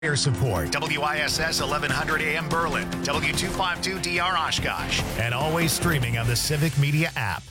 Air support, WISS 1100 AM Berlin, W252DR Oshkosh, and always streaming on the Civic Media app.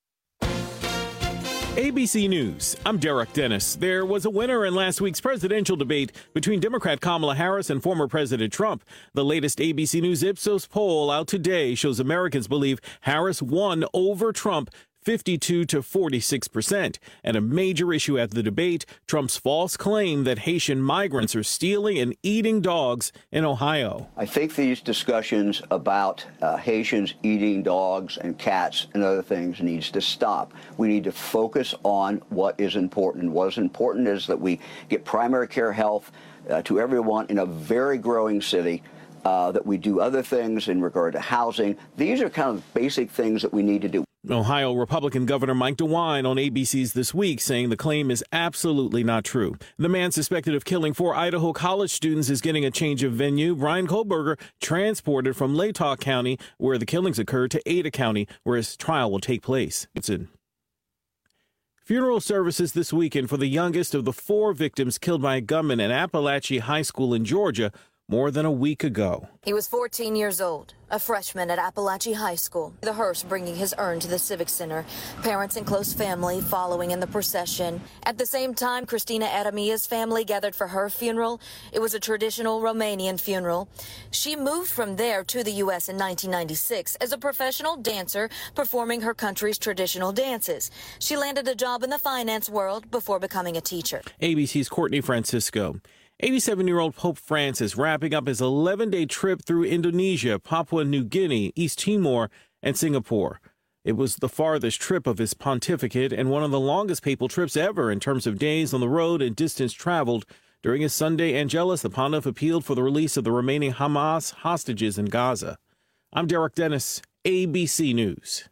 ABC News, I'm Derek Dennis. There was a winner in last week's presidential debate between Democrat Kamala Harris and former President Trump. The latest ABC News Ipsos poll out today shows Americans believe Harris won over Trump 52 to 46%. And a major issue at the debate, Trump's false claim that Haitian migrants are stealing and eating dogs in Ohio. I think these discussions about Haitians eating dogs and cats and other things needs to stop. We need to focus on what is important. What is important is that we get primary care health to everyone in a very growing city. That we do other things in regard to housing. These are kind of basic things that we need to do. Ohio Republican Governor Mike DeWine on ABC's This Week saying the claim is absolutely not true. The man suspected of killing 4 Idaho college students is getting a change of venue. Brian Kohlberger transported from Latah County, where the killings occurred, to Ada County, where his trial will take place. It's in funeral services this weekend for the youngest of the 4 victims killed by a gunman at Appalachia High School in Georgia more than a week ago. He was 14 years old, a freshman at Appalachia High School. The hearse bringing his urn to the Civic Center. Parents and close family following in the procession. At the same time, Christina Adamia's family gathered for her funeral. It was a traditional Romanian funeral. She moved from there to the U.S. in 1996 as a professional dancer performing her country's traditional dances. She landed a job in the finance world before becoming a teacher. ABC's Courtney Francisco. 87-year-old Pope Francis wrapping up his 11-day trip through Indonesia, Papua New Guinea, East Timor, and Singapore. It was the farthest trip of his pontificate and one of the longest papal trips ever in terms of days on the road and distance traveled. During his Sunday Angelus, the pontiff appealed for the release of the remaining Hamas hostages in Gaza. I'm Derek Dennis, ABC News.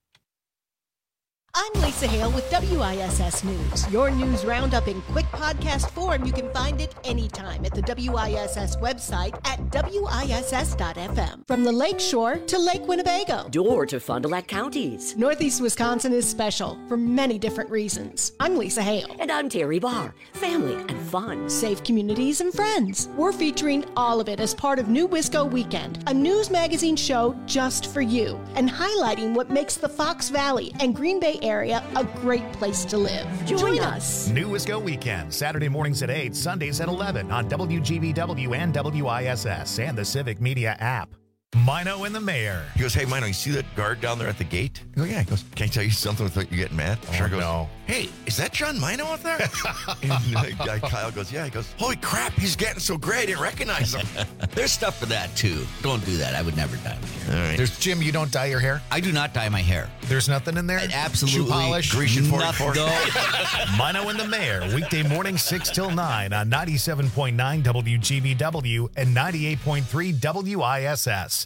I'm Lisa Hale with WISS News. Your news roundup in quick podcast form. You can find it anytime at the WISS website at WISS.FM. From the Lake Shore to Lake Winnebago. Door to Fond du Lac counties. Northeast Wisconsin is special for many different reasons. I'm Lisa Hale. And I'm Terry Barr. Family and fun. Safe communities and friends. We're featuring all of it as part of New Wisco Weekend, a news magazine show just for you, and highlighting what makes the Fox Valley and Green Bay area a great place to live. Join us. New Wisco Weekend, Saturday mornings at 8, Sundays at 11 on WGBW and WISS and the Civic Media app. Mino and the Mayor. He goes, hey, Mino, you see that guard down there at the gate? I go, yeah. He goes, can I tell you something without you getting mad? Sure goes, no. Hey, is that John Mino out there? And Kyle goes, yeah. He goes, holy crap, he's getting so great, I didn't recognize him. There's stuff for that, too. Don't do that. I would never dye my hair. All right. There's Jim, you don't dye your hair? I do not dye my hair. There's nothing in there? Absolutely. Shoe polish? Grecian 44? No. Mino and the Mayor, weekday morning 6 till 9 on 97.9 WGBW and 98.3 WISS.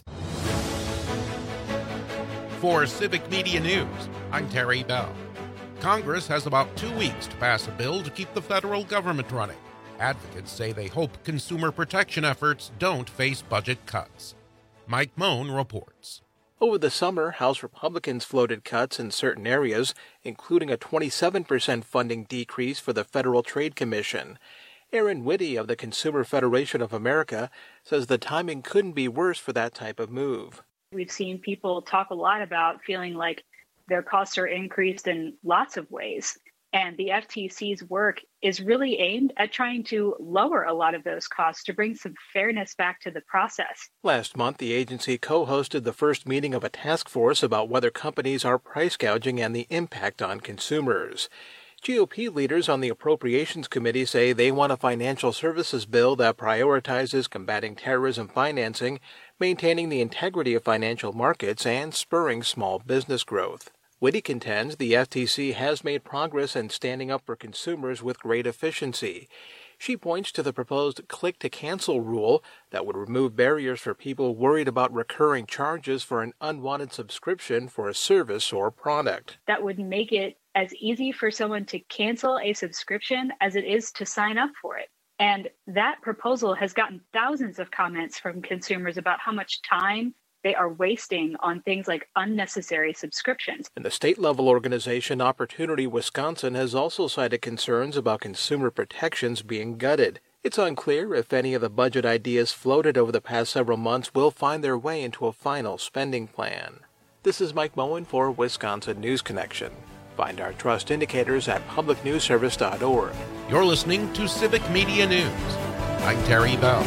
For Civic Media News, I'm Terry Bell. Congress has about 2 weeks to pass a bill to keep the federal government running. Advocates say they hope consumer protection efforts don't face budget cuts. Mike Moan reports. Over the summer, House Republicans floated cuts in certain areas, including a 27% funding decrease for the Federal Trade Commission. Aaron Whitty of the Consumer Federation of America says the timing couldn't be worse for that type of move. We've seen people talk a lot about feeling like their costs are increased in lots of ways. And the FTC's work is really aimed at trying to lower a lot of those costs to bring some fairness back to the process. Last month, the agency co-hosted the first meeting of a task force about whether companies are price gouging and the impact on consumers. GOP leaders on the Appropriations Committee say they want a financial services bill that prioritizes combating terrorism financing, maintaining the integrity of financial markets, and spurring small business growth. Whitty contends the FTC has made progress in standing up for consumers with great efficiency. She points to the proposed click-to-cancel rule that would remove barriers for people worried about recurring charges for an unwanted subscription for a service or product. That would make it as easy for someone to cancel a subscription as it is to sign up for it. And that proposal has gotten thousands of comments from consumers about how much time they are wasting on things like unnecessary subscriptions. And the state-level organization Opportunity Wisconsin has also cited concerns about consumer protections being gutted. It's unclear if any of the budget ideas floated over the past several months will find their way into a final spending plan. This is Mike Moen for Wisconsin News Connection. Find our trust indicators at publicnewsservice.org. You're listening to Civic Media News. I'm Terry Bell.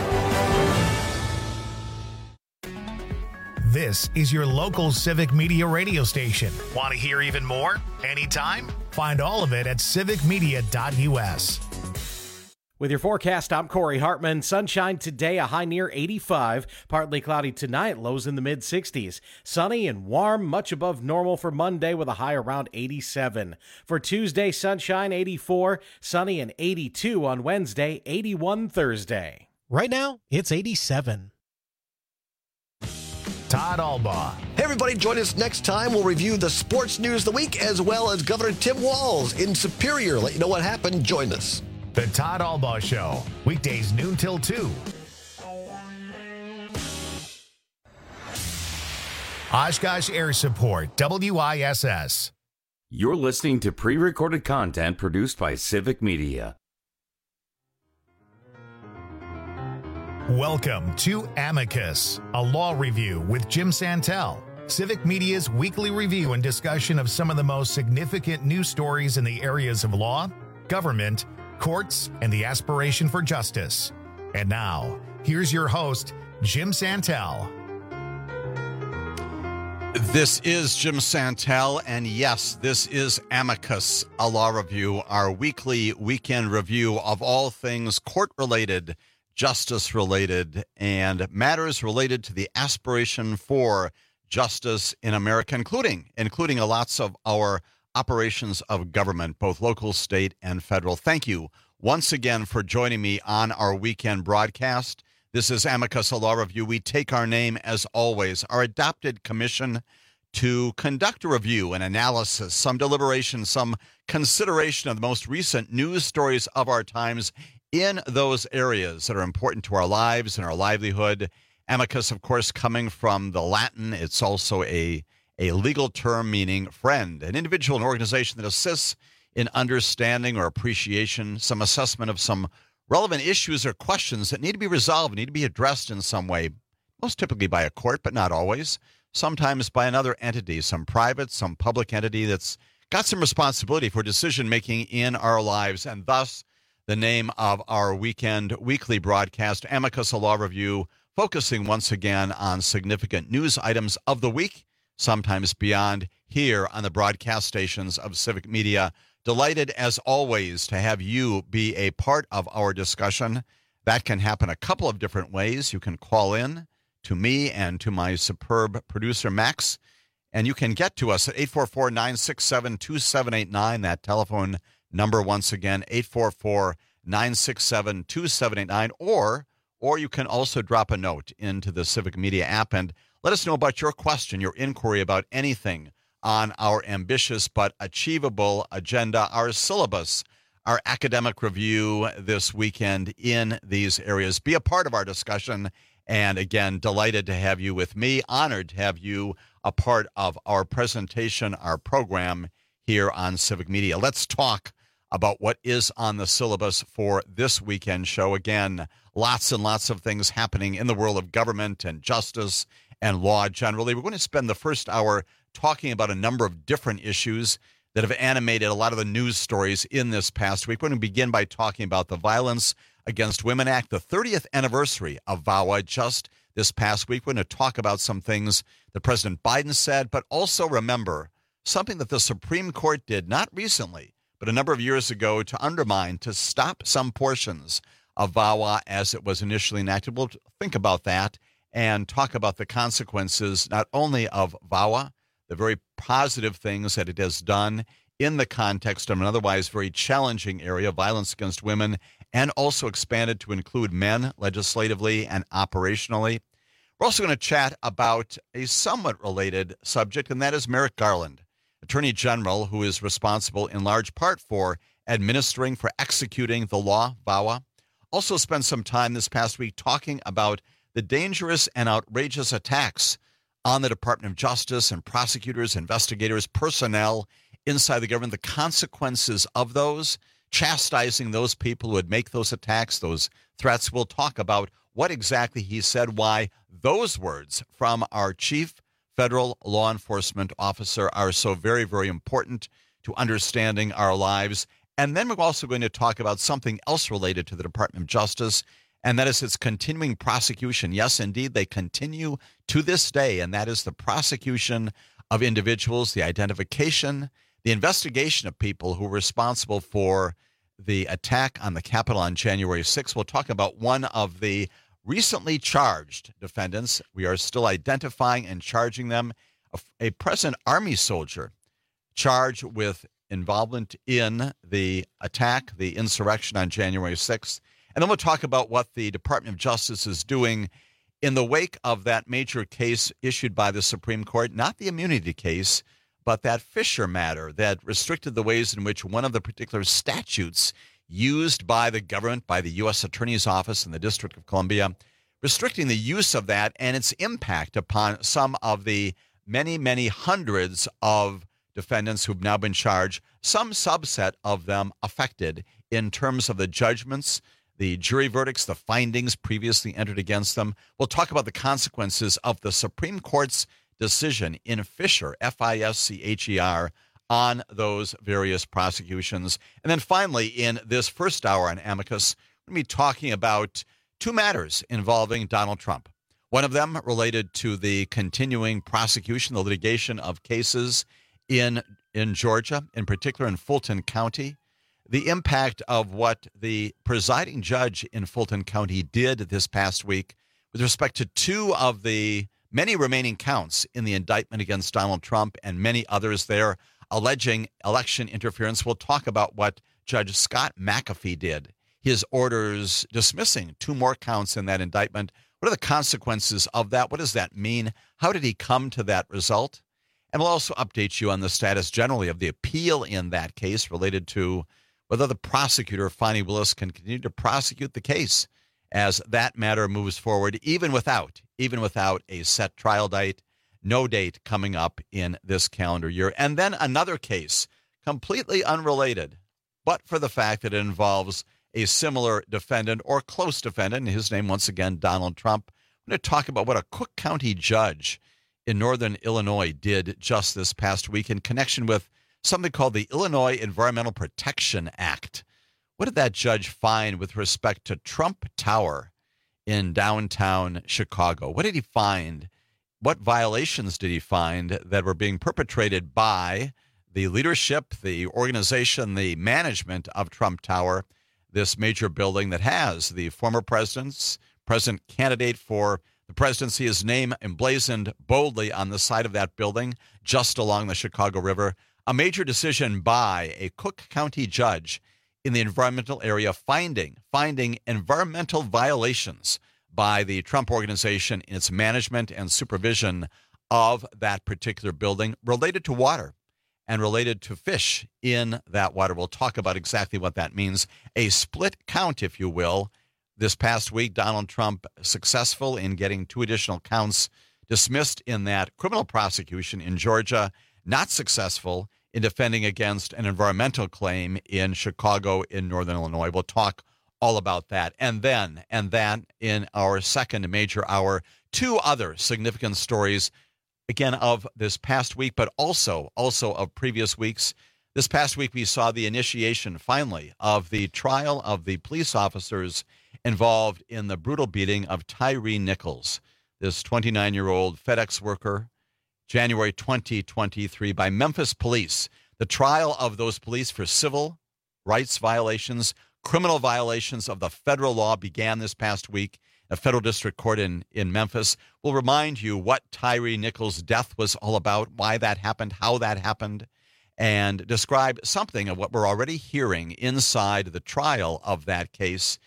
This is your local Civic Media radio station. Want to hear even more? Anytime? Find all of it at civicmedia.us. With your forecast, I'm Corey Hartman. Sunshine today, a high near 85. Partly cloudy tonight, lows in the mid-60s. Sunny and warm, much above normal for Monday with a high around 87. For Tuesday, sunshine 84. Sunny and 82 on Wednesday, 81 Thursday. Right now, it's 87. Todd Albaugh. Hey, everybody, join us next time. We'll review the sports news of the week as well as Governor Tim Walz in Superior. Let you know what happened. Join us. The Todd Albaugh Show, weekdays noon till 2. Oshkosh Air Support, WISS. You're listening to pre-recorded content produced by Civic Media. Welcome to Amicus, a law review with Jim Santel. Civic Media's weekly review and discussion of some of the most significant news stories in the areas of law, government, courts, and the aspiration for justice. And now, here's your host, Jim Santel. This is Jim Santel, and yes, this is Amicus, a law review, our weekly weekend review of all things court-related, justice-related, and matters related to the aspiration for justice in America, including lots of our operations of government, both local, state, and federal. Thank you once again for joining me on our weekend broadcast. This is Amicus, a law review. We take our name, as always, our adopted commission to conduct a review, an analysis, some deliberation, some consideration of the most recent news stories of our times in those areas that are important to our lives and our livelihood. Amicus, of course, coming from the Latin. It's also a legal term meaning friend, an individual, an organization that assists in understanding or appreciation, some assessment of some relevant issues or questions that need to be resolved, need to be addressed in some way, most typically by a court, but not always, sometimes by another entity, some private, some public entity that's got some responsibility for decision-making in our lives, and thus the name of our weekly broadcast, Amicus, a law review, focusing once again on significant news items of the week, sometimes beyond, here on the broadcast stations of Civic Media. Delighted, as always, to have you be a part of our discussion. That can happen a couple of different ways. You can call in to me and to my superb producer, Max, and you can get to us at 844-967-2789. That telephone number, once again, 844-967-2789. Or you can also drop a note into the Civic Media app and let us know about your question, your inquiry about anything on our ambitious but achievable agenda, our syllabus, our academic review this weekend in these areas. Be a part of our discussion. And again, delighted to have you with me, honored to have you a part of our presentation, our program here on Civic Media. Let's talk about what is on the syllabus for this weekend show. Again, lots and lots of things happening in the world of government and justice and law generally. We're going to spend the first hour talking about a number of different issues that have animated a lot of the news stories in this past week. We're going to begin by talking about the Violence Against Women Act, the 30th anniversary of VAWA just this past week. We're going to talk about some things that President Biden said, but also remember something that the Supreme Court did not recently, but a number of years ago, to undermine, to stop some portions of VAWA as it was initially enacted. We'll think about that and talk about the consequences not only of VAWA, the very positive things that it has done in the context of an otherwise very challenging area, violence against women, and also expanded to include men legislatively and operationally. We're also going to chat about a somewhat related subject, and that is Merrick Garland, Attorney General, who is responsible in large part for administering, for executing the law, VAWA. Also spent some time this past week talking about the dangerous and outrageous attacks on the Department of Justice and prosecutors, investigators, personnel inside the government, the consequences of those, chastising those people who would make those attacks, those threats. We'll talk about what exactly he said, why those words from our chief federal law enforcement officer are so very, very important to understanding our lives. And then we're also going to talk about something else related to the Department of Justice, and that is its continuing prosecution. Yes, indeed, they continue to this day, and that is the prosecution of individuals, the identification, the investigation of people who were responsible for the attack on the Capitol on January 6th. We'll talk about one of the recently charged defendants. We are still identifying and charging them, a present Army soldier charged with involvement in the attack, the insurrection on January 6th. And then we'll talk about what the Department of Justice is doing in the wake of that major case issued by the Supreme Court, not the immunity case, but that Fisher matter that restricted the ways in which one of the particular statutes used by the government, by the U.S. Attorney's Office in the District of Columbia, restricting the use of that and its impact upon some of the many, many hundreds of defendants who've now been charged, some subset of them affected in terms of the judgments, the jury verdicts, the findings previously entered against them. We'll talk about the consequences of the Supreme Court's decision in Fisher, Fischer, on those various prosecutions. And then finally, in this first hour on Amicus, we're going to be talking about two matters involving Donald Trump. One of them related to the continuing prosecution, the litigation of cases in Georgia, in particular in Fulton County. The impact of what the presiding judge in Fulton County did this past week with respect to two of the many remaining counts in the indictment against Donald Trump and many others there alleging election interference. We'll talk about what Judge Scott McAfee did, his orders dismissing two more counts in that indictment. What are the consequences of that? What does that mean? How did he come to that result? And we'll also update you on the status generally of the appeal in that case related to whether the prosecutor, Fani Willis, can continue to prosecute the case as that matter moves forward, even without a set trial date, no date coming up in this calendar year. And then another case, completely unrelated, but for the fact that it involves a similar defendant or close defendant, and his name once again, Donald Trump. I'm going to talk about what a Cook County judge in northern Illinois did just this past week in connection with something called the Illinois Environmental Protection Act. What did that judge find with respect to Trump Tower in downtown Chicago? What did he find? What violations did he find that were being perpetrated by the leadership, the organization, the management of Trump Tower, this major building that has the former president candidate for the presidency, his name emblazoned boldly on the side of that building just along the Chicago River? A major decision by a Cook County judge in the environmental area finding environmental violations by the Trump organization in its management and supervision of that particular building related to water and related to fish in that water. We'll talk about exactly what that means. A split count, if you will. This past week, Donald Trump successful in getting two additional counts dismissed in that criminal prosecution in Georgia, not successful in defending against an environmental claim in Chicago in northern Illinois. We'll talk all about that. And then in our second major hour, two other significant stories, again, of this past week, but also of previous weeks. This past week, we saw the initiation, finally, of the trial of the police officers involved in the brutal beating of Tyre Nichols, this 29-year-old FedEx worker, January 2023, by Memphis police. The trial of those police for civil rights violations, criminal violations of the federal law began this past week. A federal district court in Memphis. Will remind you what Tyre Nichols' death was all about, why that happened, how that happened, and describe something of what we're already hearing inside the trial of that case,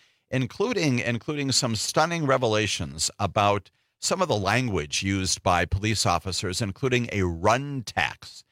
including some stunning revelations about some of the language used by police officers, including a run tax,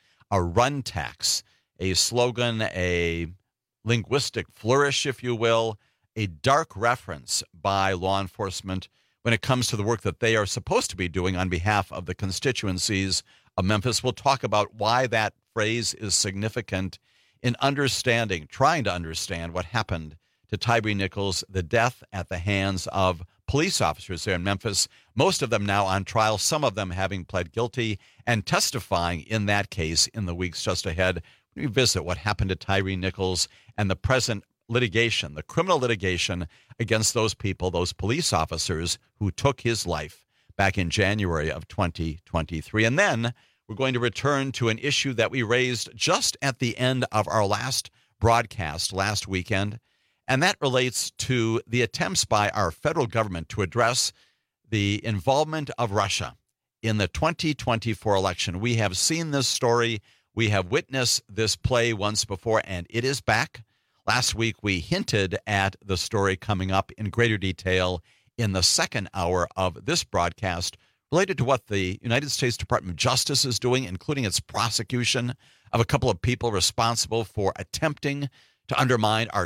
a slogan, a linguistic flourish, if you will, a dark reference by law enforcement when it comes to the work that they are supposed to be doing on behalf of the constituencies of Memphis. We'll talk about why that phrase is significant in trying to understand what happened to Tyre Nichols, the death at the hands of police officers there in Memphis, most of them now on trial, some of them having pled guilty and testifying in that case in the weeks just ahead. We visit what happened to Tyre Nichols and the present litigation, the criminal litigation against those people, those police officers who took his life back in January of 2023. And then we're going to return to an issue that we raised just at the end of our last broadcast last weekend, and that relates to the attempts by our federal government to address the involvement of Russia in the 2024 election. We have seen this story. We have witnessed this play once before, and it is back. Last week, we hinted at the story coming up in greater detail in the second hour of this broadcast related to what the United States Department of Justice is doing, including its prosecution of a couple of people responsible for attempting to undermine our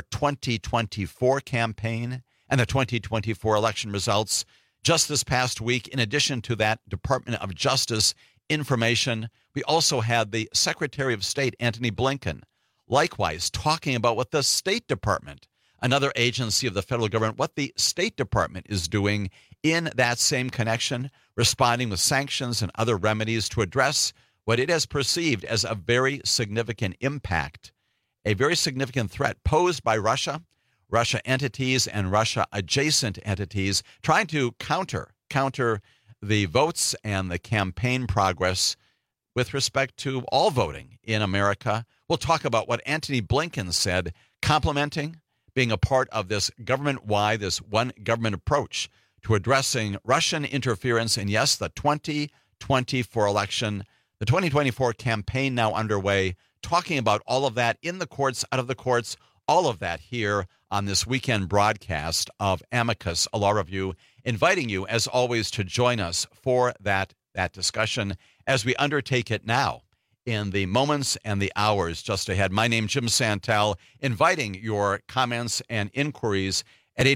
2024 campaign and the 2024 election results. Just this past week, in addition to that Department of Justice information, we also had the Secretary of State, Antony Blinken, likewise talking about what the State Department, another agency of the federal government, what the State Department is doing in that same connection, responding with sanctions and other remedies to address what it has perceived as a very significant impact, a very significant threat posed by Russia entities and Russia-adjacent entities, trying to counter the votes and the campaign progress with respect to all voting in America. We'll talk about what Antony Blinken said, complimenting being a part of this government-wide, this one government approach to addressing Russian interference in, yes, the 2024 election, the 2024 campaign now underway, talking about all of that in the courts, out of the courts, all of that here on this weekend broadcast of Amicus, a law review, inviting you, as always, to join us for that discussion as we undertake it now in the moments and the hours just ahead. My name is Jim Santel, inviting your comments and inquiries at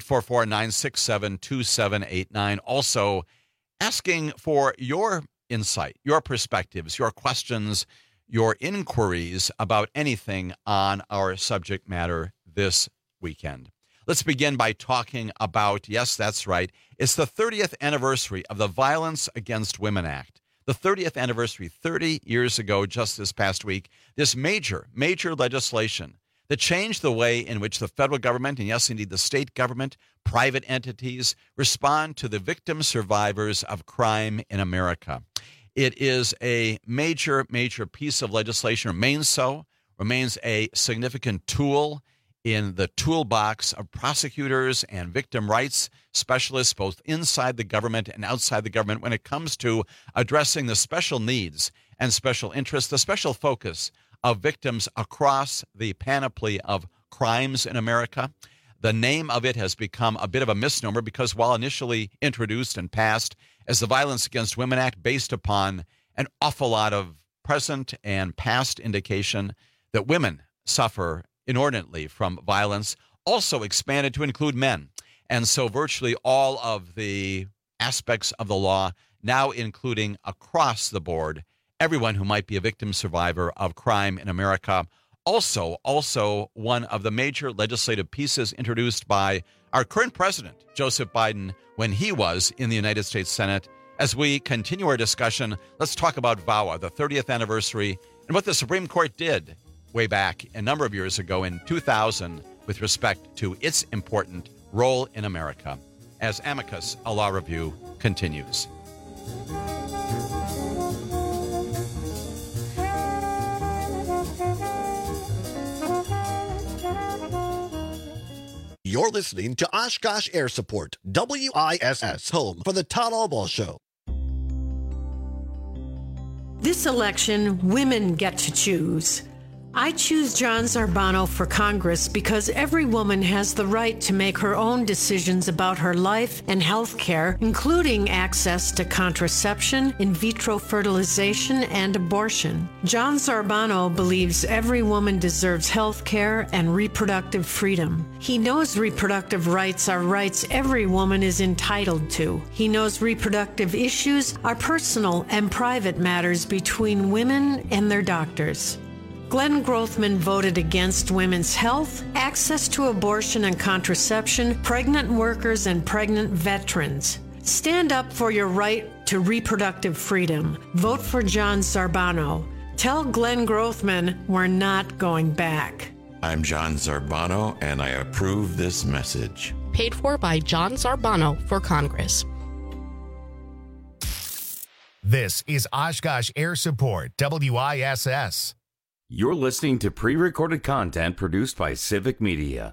844-967-2789. Also asking for your insight, your perspectives, your questions, your inquiries about anything on our subject matter this weekend. Let's begin by talking about, yes, that's right, it's the 30th anniversary of the Violence Against Women Act. The 30th anniversary, 30 years ago, just this past week, this major legislation that changed the way in which the federal government, and yes, indeed the state government, private entities, respond to the victim survivors of crime in America. It is a major piece of legislation, remains a significant tool in the toolbox of prosecutors and victim rights specialists, both inside the government and outside the government, when it comes to addressing the special needs and special interests, the special focus of victims across the panoply of crimes in America. The name of it has become a bit of a misnomer because while initially introduced and passed as the Violence Against Women Act, based upon an awful lot of present and past indication that women suffer inordinately from violence, also expanded to include men. And so virtually all of the aspects of the law now including across the board everyone who might be a victim survivor of crime in America. Also one of the major legislative pieces introduced by our current president, Joseph Biden, when he was in the United States Senate. As we continue our discussion, let's talk about VAWA, the 30th anniversary, and what the Supreme Court did way back a number of years ago in 2000 with respect to its important role in America. As Amicus, a law review, continues. You're listening to Oshkosh Air Support, WISS, home for the Todd Albaugh Show. This election, women get to choose. I choose John Zarbano for Congress because every woman has the right to make her own decisions about her life and health care, including access to contraception, in vitro fertilization, and abortion. John Zarbano believes every woman deserves health care and reproductive freedom. He knows reproductive rights are rights every woman is entitled to. He knows reproductive issues are personal and private matters between women and their doctors. Glenn Grothman voted against women's health, access to abortion and contraception, pregnant workers, and pregnant veterans. Stand up for your right to reproductive freedom. Vote for John Zarbano. Tell Glenn Grothman we're not going back. I'm John Zarbano, and I approve this message. Paid for by John Zarbano for Congress. This is Oshkosh Air Support, WISS. You're listening to pre-recorded content produced by Civic Media.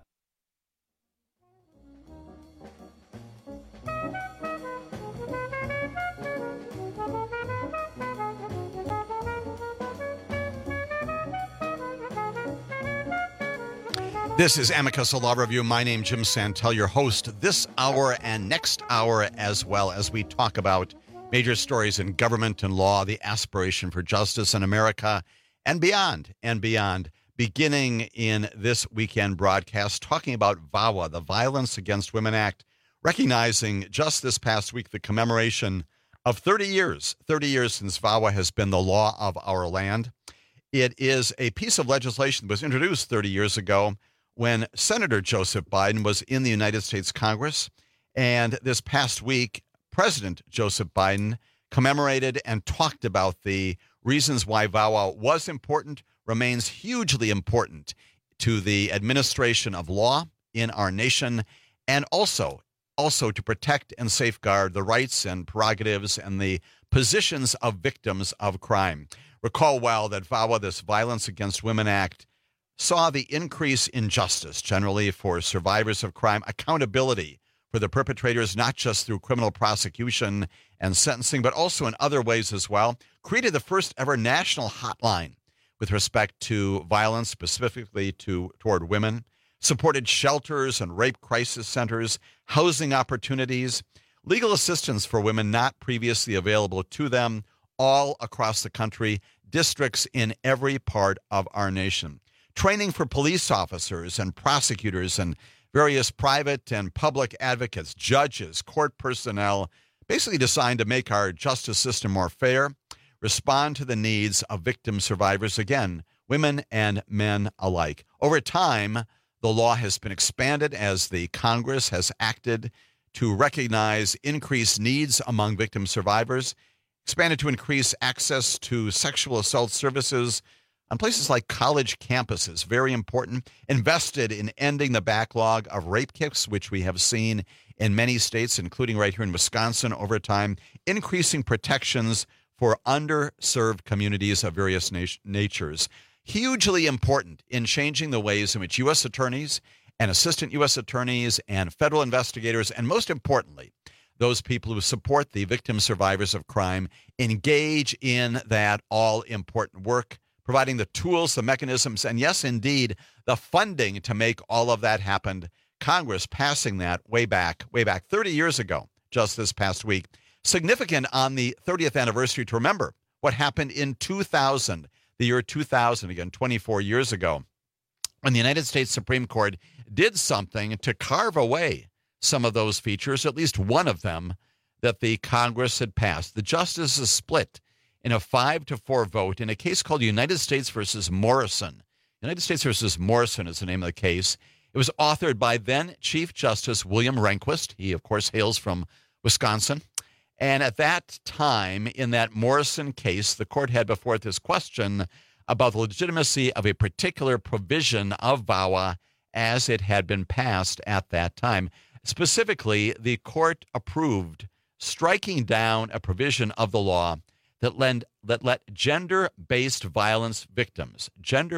This is Amicus, a law review. My name is Jim Santel, your host this hour and next hour, as well as we talk about major stories in government and law, the aspiration for justice in America, and beyond, beginning in this weekend broadcast, talking about VAWA, the Violence Against Women Act, recognizing just this past week the commemoration of 30 years since VAWA has been the law of our land. It is a piece of legislation that was introduced 30 years ago when Senator Joseph Biden was in the United States Congress. And this past week, President Joseph Biden commemorated and talked about the reasons why VAWA was important, remains hugely important to the administration of law in our nation, and also to protect and safeguard the rights and prerogatives and the positions of victims of crime. Recall well that VAWA, this Violence Against Women Act, saw the increase in justice generally for survivors of crime, accountability for the perpetrators, not just through criminal prosecution and sentencing, but also in other ways as well. Created the first ever national hotline with respect to violence, specifically toward women. Supported shelters and rape crisis centers, housing opportunities, legal assistance for women not previously available to them, all across the country, districts in every part of our nation. Training for police officers and prosecutors and various private and public advocates, judges, court personnel, basically designed to make our justice system more fair, respond to the needs of victim survivors, again, women and men alike. Over time, the law has been expanded as the Congress has acted to recognize increased needs among victim survivors, expanded to increase access to sexual assault services on places like college campuses, very important, invested in ending the backlog of rape kits, which we have seen in many states, including right here in Wisconsin over time, increasing protections for underserved communities of various natures. Hugely important in changing the ways in which U.S. attorneys and assistant U.S. attorneys and federal investigators, and most importantly, those people who support the victim survivors of crime, engage in that all-important work, providing the tools, the mechanisms, and yes, indeed, the funding to make all of that happen. Congress passing that way back 30 years ago, just this past week. Significant on the 30th anniversary to remember what happened in 2000, the year 2000, again, 24 years ago, when the United States Supreme Court did something to carve away some of those features, at least one of them, that the Congress had passed. The justices split in a 5-4 vote in a case called United States versus Morrison. United States versus Morrison is the name of the case. It was authored by then Chief Justice William Rehnquist. He, of course, hails from Wisconsin. And at that time, in that Morrison case, the court had before it this question about the legitimacy of a particular provision of VAWA as it had been passed at that time. Specifically, the court approved striking down a provision of the law that let gender-based violence victims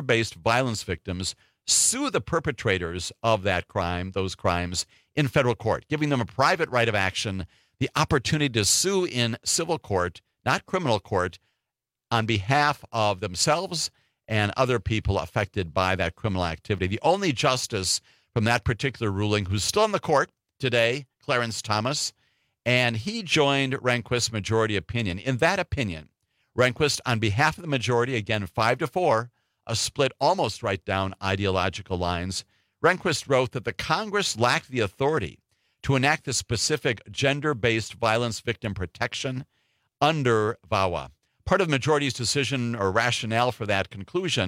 sue the perpetrators of that crime, those crimes, in federal court, giving them a private right of action, the opportunity to sue in civil court, not criminal court, on behalf of themselves and other people affected by that criminal activity. The only justice from that particular ruling who's still in the court today, Clarence Thomas, and he joined Rehnquist's majority opinion. In that opinion, Rehnquist, on behalf of the majority, again 5-4, a split almost right down ideological lines, Rehnquist wrote that the Congress lacked the authority to enact the specific gender-based violence victim protection under VAWA. Part of the majority's decision or rationale for that conclusion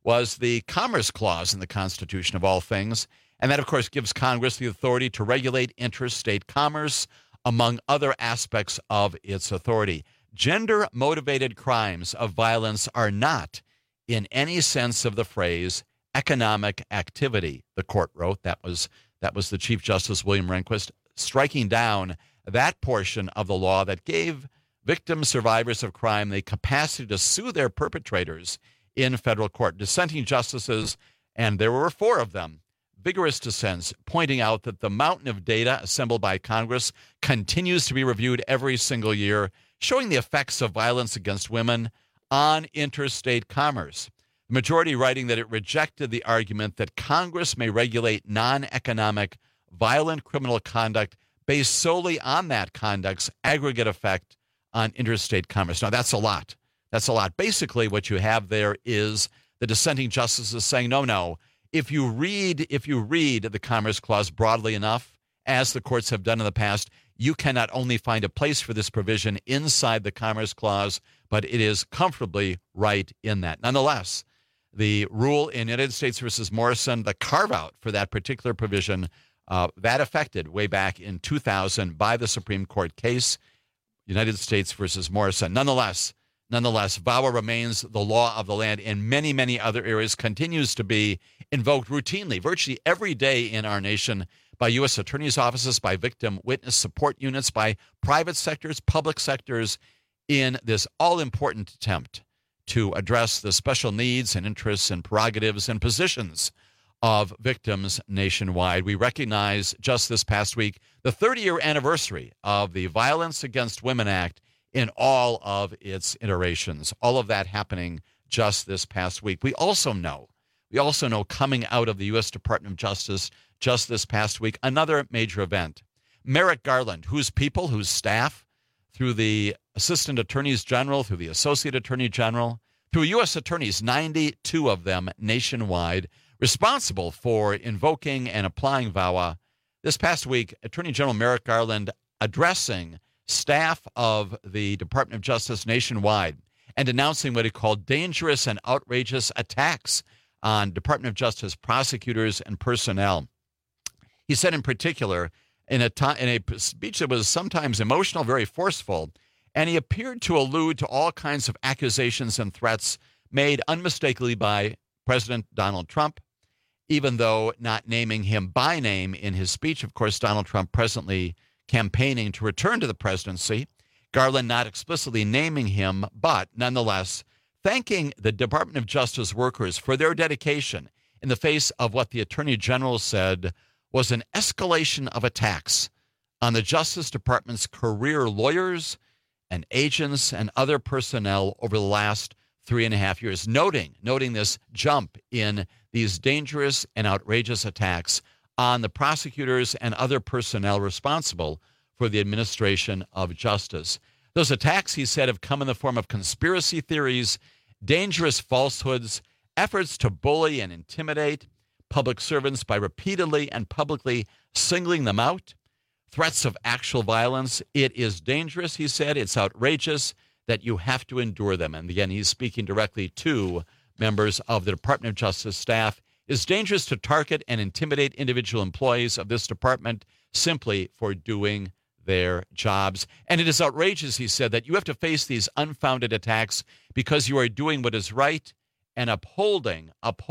was the Commerce Clause in the Constitution, of all things. And that, of course, gives Congress the authority to regulate interstate commerce, among other aspects of its authority. Gender-motivated crimes of violence are not, in any sense of the phrase, economic activity, the court wrote. That was the Chief Justice William Rehnquist striking down that portion of the law that gave victim survivors of crime the capacity to sue their perpetrators in federal court. Dissenting justices, and there were 4 of them, vigorous dissents, pointing out that the mountain of data assembled by Congress continues to be reviewed every single year, showing the effects of violence against women on interstate commerce. The majority writing that it rejected the argument that Congress may regulate non-economic violent criminal conduct based solely on that conduct's aggregate effect on interstate commerce. Now, that's a lot. That's a lot. Basically, what you have there is the dissenting justices saying, no. If you read the Commerce Clause broadly enough, as the courts have done in the past, you can not only find a place for this provision inside the Commerce Clause, but it is comfortably right in that. Nonetheless, the rule in United States versus Morrison, the carve-out for that particular provision, that affected way back in 2000 by the Supreme Court case, United States versus Morrison. Nonetheless, VAWA remains the law of the land in many, many other areas, continues to be invoked routinely, virtually every day in our nation by U.S. attorneys' offices, by victim witness support units, by private sectors, public sectors, in this all-important attempt to address the special needs and interests and prerogatives and positions of victims nationwide. We recognize just this past week the 30-year anniversary of the Violence Against Women Act in all of its iterations, all of that happening just this past week. We also know coming out of the U.S. Department of Justice just this past week, another major event. Merrick Garland, whose people, whose staff, through the Assistant Attorneys General, through the Associate Attorney General, through U.S. attorneys, 92 of them nationwide, responsible for invoking and applying VAWA. This past week, Attorney General Merrick Garland addressing staff of the Department of Justice nationwide and announcing what he called dangerous and outrageous attacks on Department of Justice prosecutors and personnel. He said in particular, in a speech that was sometimes emotional, very forceful, and he appeared to allude to all kinds of accusations and threats made unmistakably by President Donald Trump, even though not naming him by name in his speech. Of course, Donald Trump presently campaigning to return to the presidency. Garland not explicitly naming him, but nonetheless thanking the Department of Justice workers for their dedication in the face of what the Attorney General said was an escalation of attacks on the Justice Department's career lawyers and agents and other personnel over the last 3.5 years, noting this jump in these dangerous and outrageous attacks on the prosecutors and other personnel responsible for the administration of justice. Those attacks, he said, have come in the form of conspiracy theories, dangerous falsehoods, efforts to bully and intimidate public servants by repeatedly and publicly singling them out, threats of actual violence. It is dangerous, he said. It's outrageous that you have to endure them. And again, he's speaking directly to members of the Department of Justice staff. It's dangerous to target and intimidate individual employees of this department simply for doing their jobs. And it is outrageous, he said, that you have to face these unfounded attacks because you are doing what is right and upholding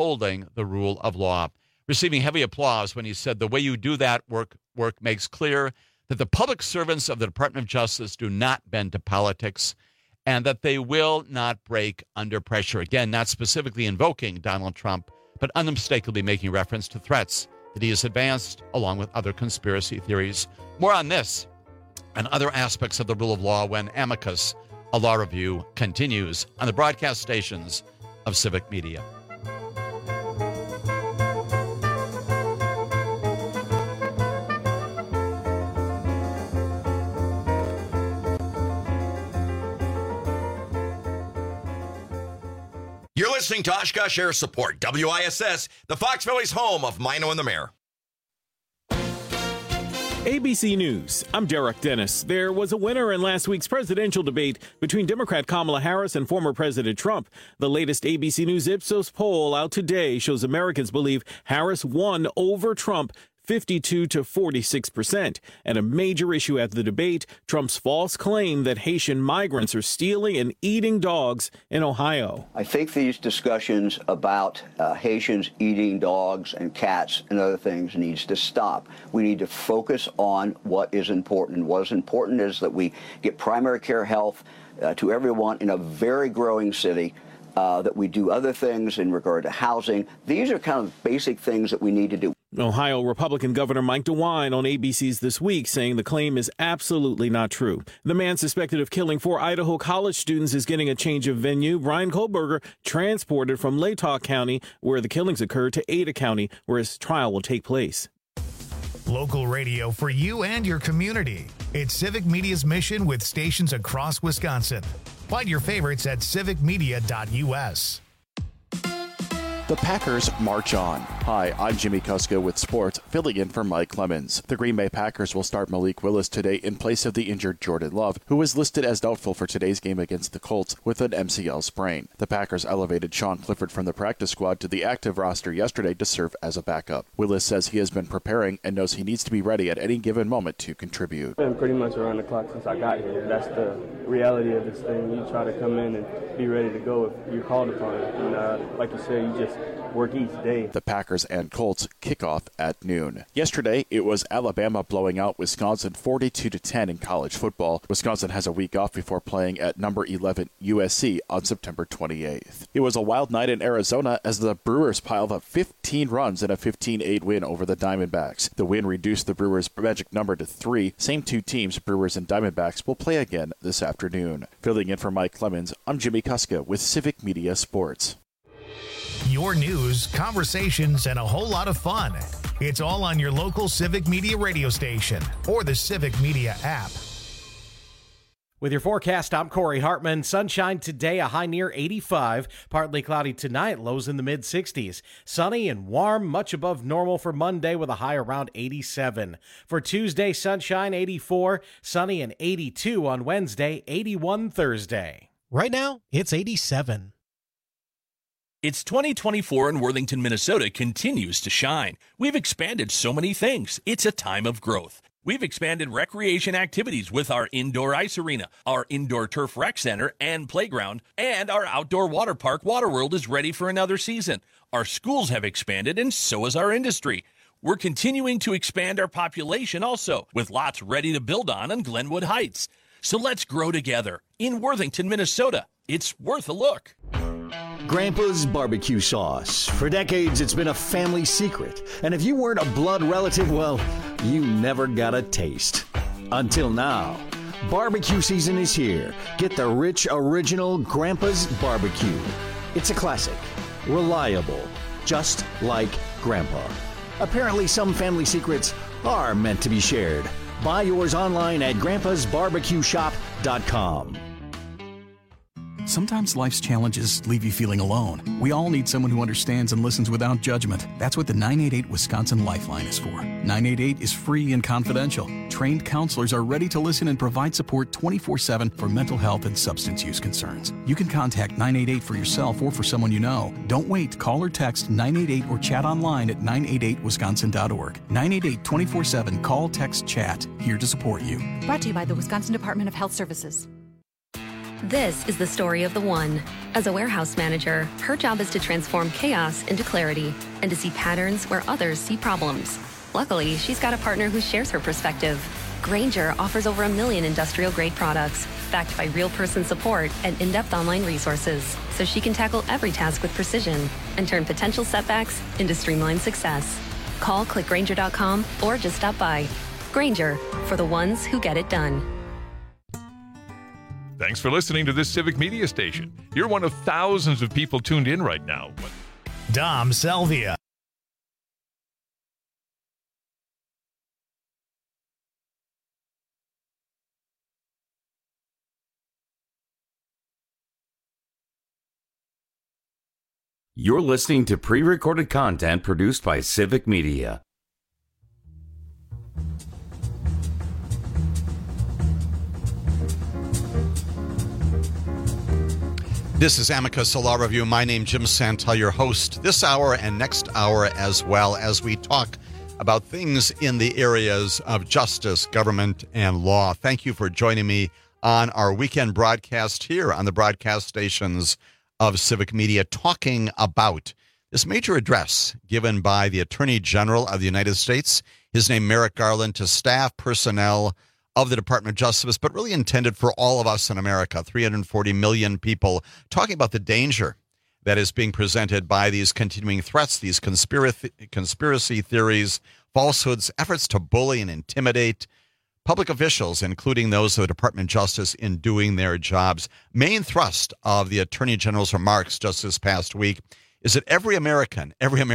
the rule of law. Receiving heavy applause when he said the way you do that work makes clear that the public servants of the Department of Justice do not bend to politics and that they will not break under pressure. Again, not specifically invoking Donald Trump, but unmistakably making reference to threats that he has advanced along with other conspiracy theories. More on this and other aspects of the rule of law when Amicus, a law review, continues on the broadcast stations of Civic Media. You're listening to Oshkosh Air Support, WISS, the Fox Valley's home of Mino and the Mayor. ABC News, I'm Derek Dennis. There was a winner in last week's presidential debate between Democrat Kamala Harris and former President Trump. The latest ABC News Ipsos poll out today shows Americans believe Harris won over Trump 52 to 46%. And a major issue at the debate, Trump's false claim that Haitian migrants are stealing and eating dogs in Ohio. I think these discussions about Haitians eating dogs and cats and other things needs to stop. We need to focus on what is important. What is important is that we get primary care health to everyone in a very growing city. That we do other things in regard to housing. These are kind of basic things that we need to do. Ohio Republican Governor Mike DeWine on ABC's This Week saying the claim is absolutely not true. The man suspected of killing 4 Idaho college students is getting a change of venue. Bryan Kohberger transported from Latah County, where the killings occurred, to Ada County, where his trial will take place. Local radio for you and your community. It's Civic Media's mission with stations across Wisconsin. Find your favorites at civicmedia.us. The Packers march on. Hi, I'm Jimmy Kuska with sports, filling in for Mike Clemens. The Green Bay Packers will start Malik Willis today in place of the injured Jordan Love, who is listed as doubtful for today's game against the Colts with an MCL sprain. The Packers elevated Sean Clifford from the practice squad to the active roster yesterday to serve as a backup. Willis says he has been preparing and knows he needs to be ready at any given moment to contribute. I've been pretty much around the clock since I got here. That's the reality of this thing. You try to come in and be ready to go if you're called upon. And like you said, you just work each day. The Packers and Colts kick off at noon. Yesterday, it was Alabama blowing out Wisconsin 42-10 in college football. Wisconsin has a week off before playing at number 11 USC on September 28th. It was a wild night in Arizona as the Brewers piled up 15 runs in a 15-8 win over the Diamondbacks. The win reduced the Brewers' magic number to 3. Same two teams, Brewers and Diamondbacks, will play again this afternoon. Filling in for Mike Clemens, I'm Jimmy Kuska with Civic Media Sports. Your news, conversations, and a whole lot of fun. It's all on your local Civic Media radio station or the Civic Media app. With your forecast, I'm Corey Hartman. Sunshine today, a high near 85. Partly cloudy tonight, lows in the mid-60s. Sunny and warm, much above normal for Monday with a high around 87. For Tuesday, sunshine 84. Sunny and 82 on Wednesday, 81 Thursday. Right now, it's 87. It's 2024 and Worthington, Minnesota continues to shine. We've expanded so many things. It's a time of growth. We've expanded recreation activities with our indoor ice arena, our indoor turf rec center and playground, and our outdoor water park, Waterworld, is ready for another season. Our schools have expanded, and so has our industry. We're continuing to expand our population also, with lots ready to build on Glenwood Heights. So let's grow together in Worthington, Minnesota. It's worth a look. Grandpa's barbecue sauce. For decades, it's been a family secret. And if you weren't a blood relative, well, you never got a taste. Until now. Barbecue season is here. Get the rich, original Grandpa's barbecue. It's a classic. Reliable. Just like Grandpa. Apparently, some family secrets are meant to be shared. Buy yours online at grandpasbarbecueshop.com. Sometimes life's challenges leave you feeling alone. We all need someone who understands and listens without judgment. That's what the 988 Wisconsin Lifeline is for. 988 is free and confidential. Trained counselors are ready to listen and provide support 24/7 for mental health and substance use concerns. You can contact 988 for yourself or for someone you know. Don't wait. Call or text 988 or chat online at 988wisconsin.org. 988 24/7. Call, text, chat. Here to support you. Brought to you by the Wisconsin Department of Health Services. This is the story of the one. As a warehouse manager, her job is to transform chaos into clarity and to see patterns where others see problems. Luckily, she's got a partner who shares her perspective. Grainger offers over 1 million industrial-grade products, backed by real person support and in-depth online resources, so she can tackle every task with precision and turn potential setbacks into streamlined success. Call clickgrainger.com or just stop by. Grainger, for the ones who get it done. Thanks for listening to this Civic Media station. You're one of thousands of people tuned in right now. Dom Salvia. You're listening to pre-recorded content produced by Civic Media. This is Amicus, a law review. My name, Jim Santel, your host this hour and next hour, as well as we talk about things in the areas of justice, government, and law. Thank you for joining me on our weekend broadcast here on the broadcast stations of Civic Media, talking about this major address given by the Attorney General of the United States, his name Merrick Garland, to staff, personnel of the Department of Justice, but really intended for all of us in America, 340 million people, talking about the danger that is being presented by these continuing threats, these conspiracy theories, falsehoods, efforts to bully and intimidate public officials, including those of the Department of Justice, in doing their jobs. Main thrust of the Attorney General's remarks just this past week is that every American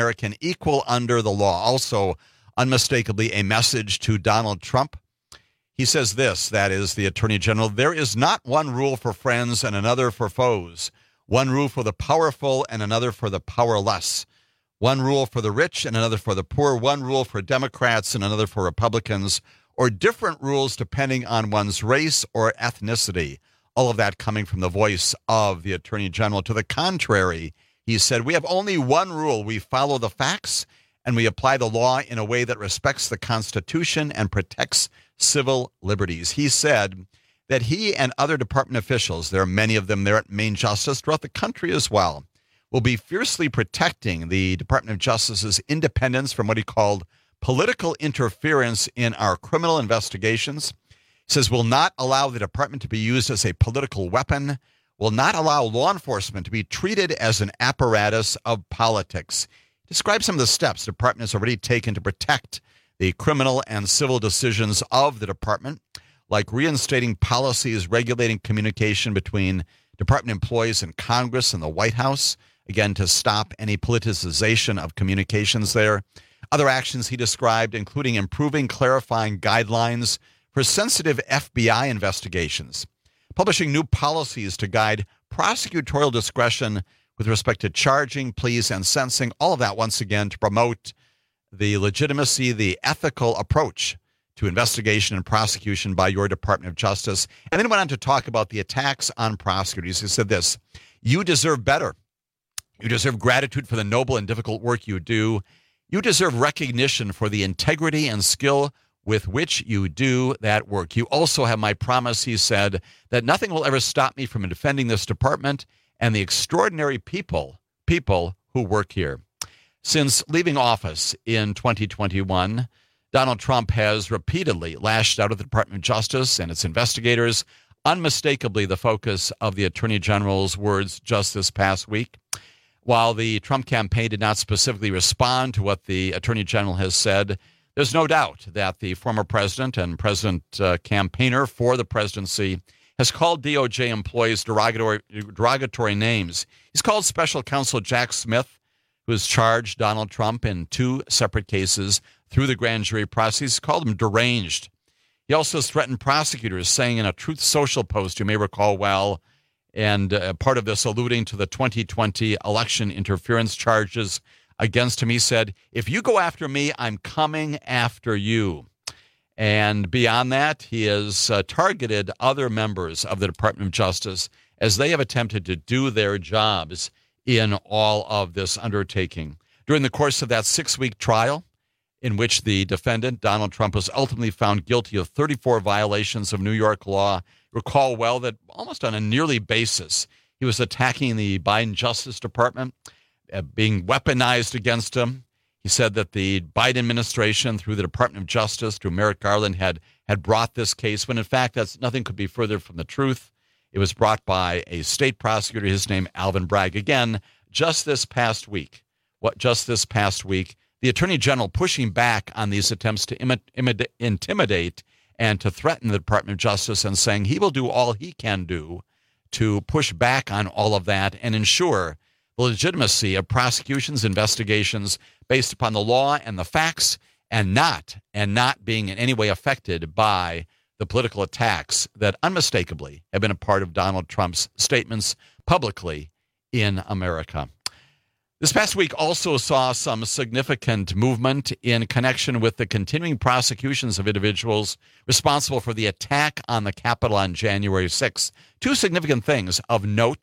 equal under the law. Also, unmistakably, a message to Donald Trump. He says this, that is the Attorney General: there is not one rule for friends and another for foes, one rule for the powerful and another for the powerless, one rule for the rich and another for the poor, one rule for Democrats and another for Republicans, or different rules depending on one's race or ethnicity. All of that coming from the voice of the Attorney General. To the contrary, he said, we have only one rule. We follow the facts and we apply the law in a way that respects the Constitution and protects civil liberties. He said that he and other department officials, there are many of them there at Main Justice throughout the country as well, will be fiercely protecting the Department of Justice's independence from what he called political interference in our criminal investigations. He says will not allow the department to be used as a political weapon, will not allow law enforcement to be treated as an apparatus of politics. He describes some of the steps the department has already taken to protect the criminal and civil decisions of the department, like reinstating policies regulating communication between department employees and Congress and the White House, again, to stop any politicization of communications there. Other actions he described, including improving clarifying guidelines for sensitive FBI investigations, publishing new policies to guide prosecutorial discretion with respect to charging, pleas, and sentencing, all of that, once again, to promote the legitimacy, the ethical approach to investigation and prosecution by your Department of Justice. And then he went on to talk about the attacks on prosecutors. He said this: you deserve better. You deserve gratitude for the noble and difficult work you do. You deserve recognition for the integrity and skill with which you do that work. You also have my promise, he said, that nothing will ever stop me from defending this department and the extraordinary people who work here. Since leaving office in 2021, Donald Trump has repeatedly lashed out at the Department of Justice and its investigators, unmistakably the focus of the Attorney General's words just this past week. While the Trump campaign did not specifically respond to what the Attorney General has said, there's no doubt that the former president and president campaigner for the presidency has called DOJ employees derogatory names. He's called Special Counsel Jack Smith, who has charged Donald Trump in 2 separate cases through the grand jury process. He's called him deranged. He also has threatened prosecutors, saying in a Truth Social post, you may recall well, and part of this alluding to the 2020 election interference charges against him, he said, if you go after me, I'm coming after you. And beyond that, he has targeted other members of the Department of Justice as they have attempted to do their jobs in all of this undertaking. During the course of that 6-week trial, in which the defendant, Donald Trump, was ultimately found guilty of 34 violations of New York law, recall well that almost on a yearly basis, he was attacking the Biden Justice Department, being weaponized against him. He said that the Biden administration, through the Department of Justice, through Merrick Garland, had brought this case, when in fact that's nothing could be further from the truth. It was brought by a state prosecutor, his name Alvin Bragg. Again, just this past week, the Attorney General pushing back on these attempts to intimidate and to threaten the Department of Justice, and saying he will do all he can do to push back on all of that and ensure the legitimacy of prosecutions, investigations based upon the law and the facts, and not being in any way affected by the political attacks that unmistakably have been a part of Donald Trump's statements publicly in America. This past week also saw some significant movement in connection with the continuing prosecutions of individuals responsible for the attack on the Capitol on January 6th. 2 significant things of note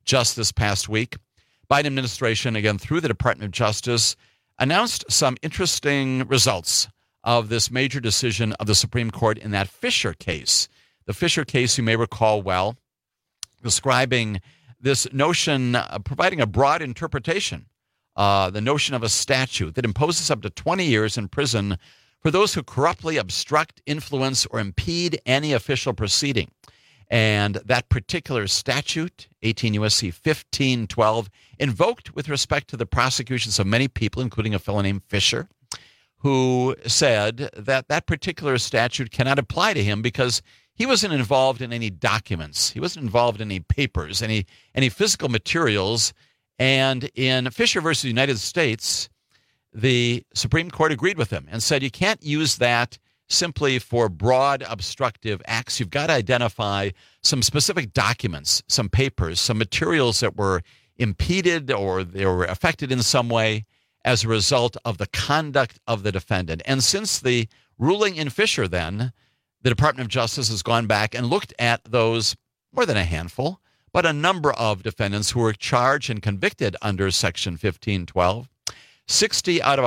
just this past week. Biden administration, again, through the Department of Justice, announced some interesting results of this major decision of the Supreme Court in that Fisher case. The Fisher case, you may recall well, describing this notion, providing a broad interpretation, the notion of a statute that imposes up to 20 years in prison for those who corruptly obstruct, influence, or impede any official proceeding. And that particular statute, 18 U.S.C. 1512, invoked with respect to the prosecutions of many people, including a fellow named Fisher, who said that that particular statute cannot apply to him because he wasn't involved in any documents. He wasn't involved in any papers, any physical materials. And in Fisher versus United States, the Supreme Court agreed with him and said you can't use that simply for broad obstructive acts. You've got to identify some specific documents, some papers, some materials that were impeded or they were affected in some way as a result of the conduct of the defendant. And since the ruling in Fisher then, the Department of Justice has gone back and looked at those, more than a handful, but a number of defendants who were charged and convicted under Section 1512. 60 out of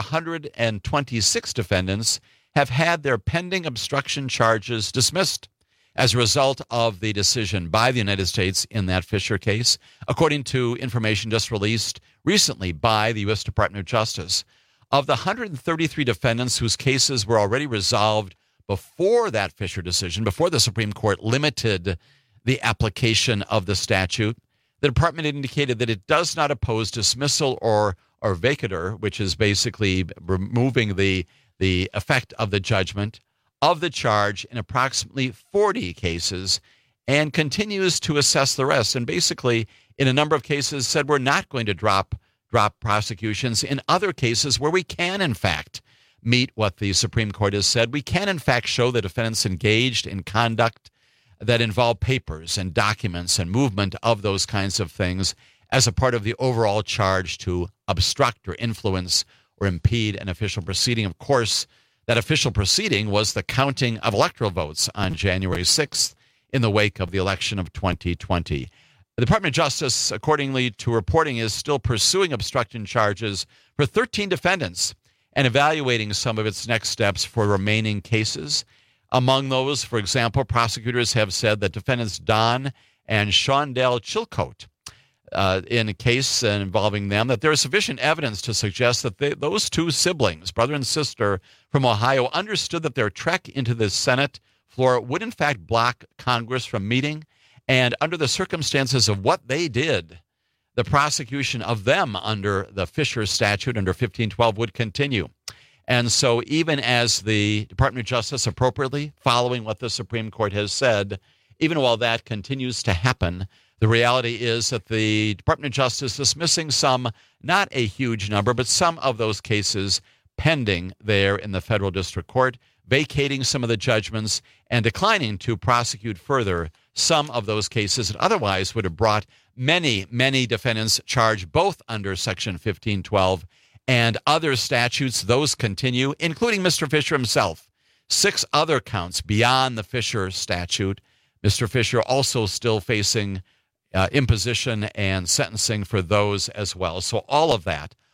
126 defendants have had their pending obstruction charges dismissed as a result of the decision by the United States in that Fisher case, according to information just released recently by the U.S. Department of Justice. Of the 133 defendants whose cases were already resolved before that Fisher decision, before the Supreme Court limited the application of the statute, the department indicated that it does not oppose dismissal or vacatur, which is basically removing the effect of the judgment of the charge in approximately 40 cases, and continues to assess the rest. And basically, in a number of cases, said we're not going to drop prosecutions. In other cases where we can, in fact, meet what the Supreme Court has said, we can, in fact, show the defendants engaged in conduct that involve papers and documents and movement of those kinds of things as a part of the overall charge to obstruct or influence or impede an official proceeding. Of course, that official proceeding was the counting of electoral votes on January 6th in the wake of the election of 2020. The Department of Justice, accordingly to reporting, is still pursuing obstruction charges for 13 defendants and evaluating some of its next steps for remaining cases. Among those, for example, prosecutors have said that defendants Don and Shondell Chilcote, in a case involving them, that there is sufficient evidence to suggest that those two siblings, brother and sister from Ohio, understood that their trek into the Senate floor would in fact block Congress from meeting. And under the circumstances of what they did, the prosecution of them under the Fisher statute, under 1512, would continue. And so even as the Department of Justice appropriately, following what the Supreme Court has said, even while that continues to happen, the reality is that the Department of Justice is dismissing some, not a huge number, but some of those cases pending there in the federal district court, vacating some of the judgments and declining to prosecute further some of those cases that otherwise would have brought many, many defendants charged both under Section 1512 and other statutes. Those continue, including Mr. Fisher himself. 6 other counts beyond the Fisher statute. Mr. Fisher also still facing imposition and sentencing for those as well. So all of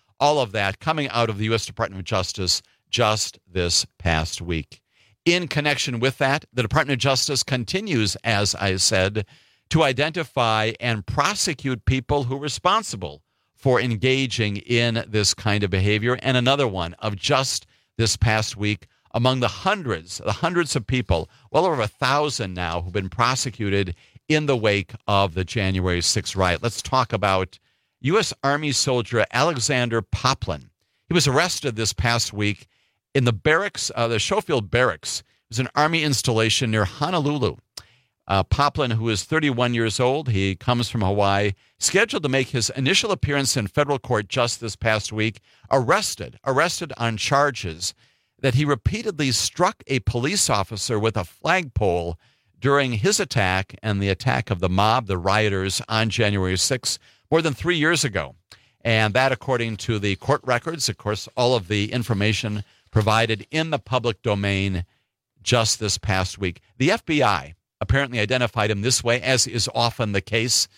that coming out of the U.S. Department of Justice just this past week. In connection with that, the Department of Justice continues, as I said, to identify and prosecute people who are responsible for engaging in this kind of behavior. And another one of just this past week, among the hundreds of people, well over 1,000 now, who've been prosecuted in the wake of the January 6th riot. Let's talk about U.S. Army soldier Alexander Poplin. He was arrested this past week in the barracks, the Schofield Barracks. It was an Army installation near Honolulu. Poplin, who is 31 years old, he comes from Hawaii, scheduled to make his initial appearance in federal court just this past week, arrested on charges that he repeatedly struck a police officer with a flagpole during his attack and the attack of the mob, the rioters, on January 6th, more than 3 years ago. And that, according to the court records, of course, all of the information provided in the public domain just this past week. The FBI apparently identified him this way, as is often the case.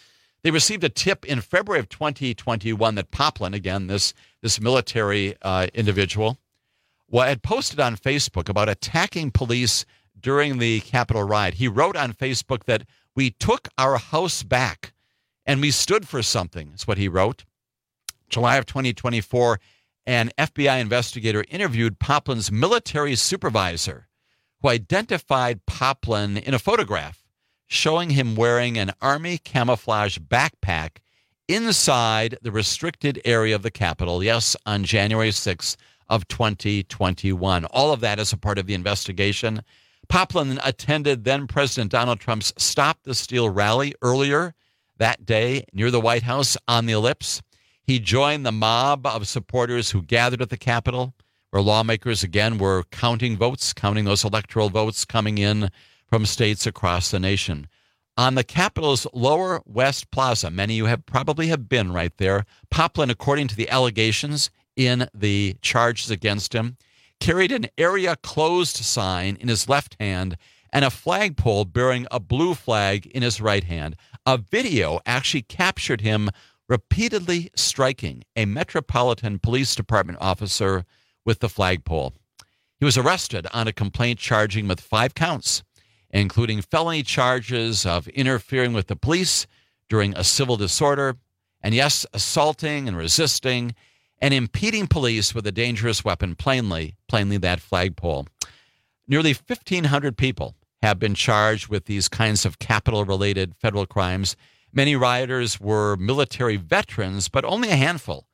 They received a tip in February of 2021 that Poplin, again, this military individual, had posted on Facebook about attacking police during the Capitol riot. He wrote on Facebook that we took our house back and we stood for something, is what he wrote. July of 2024, an FBI investigator interviewed Poplin's military supervisor, who identified Poplin in a photograph showing him wearing an Army camouflage backpack inside the restricted area of the Capitol, yes, on January 6th of 2021. All of that is a part of the investigation. Poplin attended then-President Donald Trump's Stop the Steal rally earlier that day near the White House on the Ellipse. He joined the mob of supporters who gathered at the Capitol, where lawmakers, again, were counting votes, counting those electoral votes coming in from states across the nation. On the Capitol's Lower West Plaza, many of you probably have been right there, Poplin, according to the allegations in the charges against him, carried an area closed sign in his left hand and a flagpole bearing a blue flag in his right hand. A video actually captured him repeatedly striking a Metropolitan Police Department officer with the flagpole. He was arrested on a complaint charging him with 5 counts, including felony charges of interfering with the police during a civil disorder, and yes, assaulting and resisting and impeding police with a dangerous weapon, plainly that flagpole. Nearly 1,500 people have been charged with these kinds of Capitol-related federal crimes. Many rioters were military veterans, but only a handful,